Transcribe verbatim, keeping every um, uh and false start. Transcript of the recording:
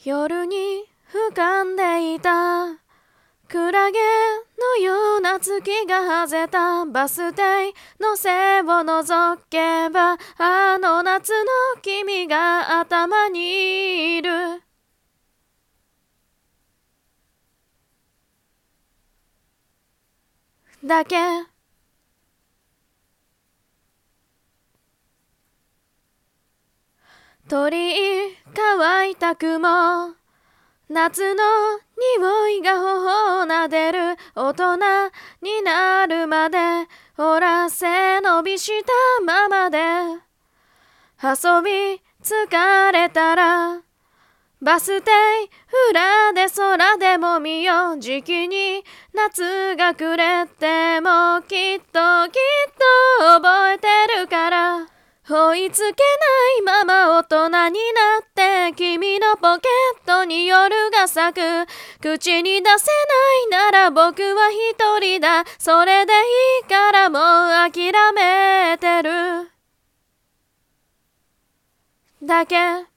夜に浮かんでいたクラゲのような月が外れたバス停の背を覗けば、あの夏の君が頭にいる。だけ鳥居乾いた雲、夏の匂いが頬を撫でる。大人になるまでほら背伸びしたままで、遊び疲れたらバス停裏で空でも見よう。時期に夏が暮れてもきっときっと覚えてるから、追いつけないまま大人になって君のポケットに夜が咲く。口に出せないなら僕は一人だ、それでいいからもう諦めてる。だけ